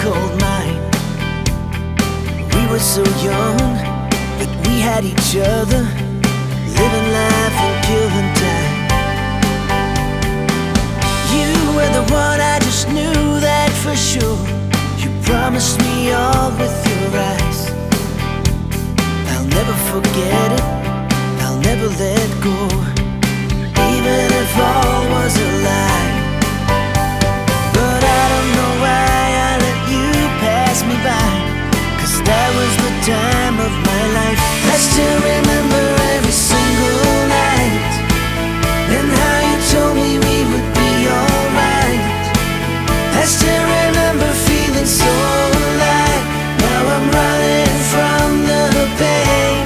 cold mind. We were so young, but we had each other, living life and killing time. You were the one, I just knew that for sure. You promised me all with your eyes. I'll never forget it, I'll never let go, even if all was a lie. But I don't know why I let you pass me by, 'cause that was the time of my life. I still remember every single night, and how you told me we would be alright. I still remember feeling so alive. Now I'm running from the pain.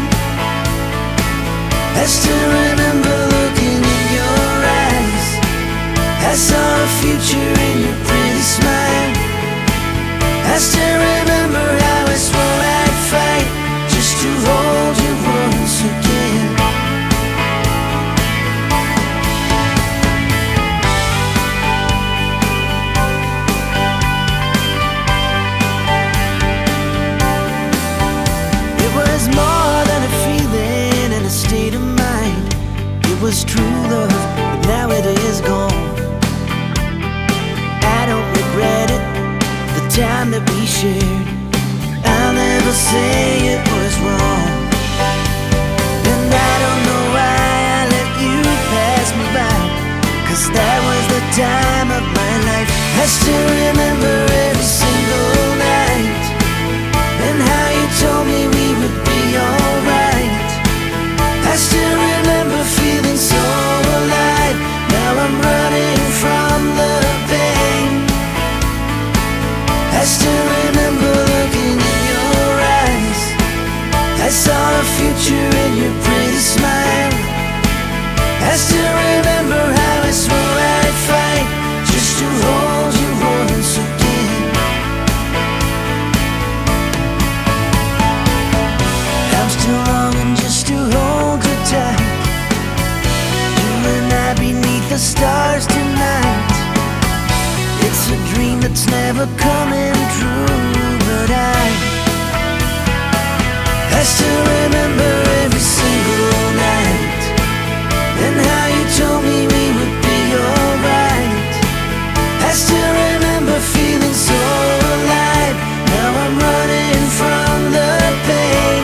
I still remember looking in your eyes. I saw a future in your pretty smile. I still remember how I swore I'd fight just to hold you once again. It was more than a feeling and a state of mind. It was true love, but now it is gone. I don't regret it, the time that we shared. I'll never say it was wrong. And I don't know why I let you pass me by, 'cause that was the time of my life. I still remember every single night, and how you told me we would be alright. I still remember feeling so alive. Now I'm running from the pain. I still remember looking in your eyes. I saw a future in your pretty smile. I still remember how I swore I'd fight just to hold you once again. I'm still longing just to hold you tight, you and I beneath the stars tonight. It's a dream that's never coming true, but I still remember every single night, and how you told me we would be alright. I still remember feeling so alive. Now I'm running from the pain.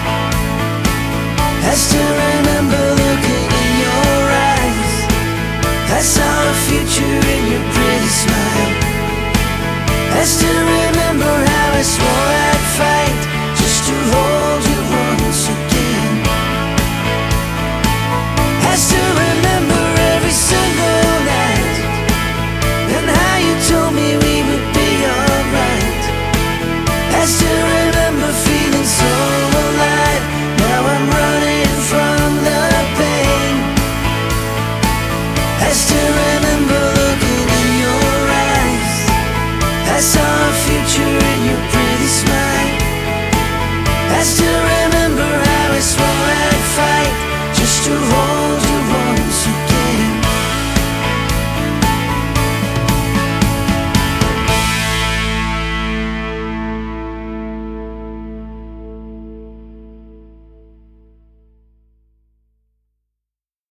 I still remember looking in your eyes. I saw a future in your pretty smile. I still remember how I swore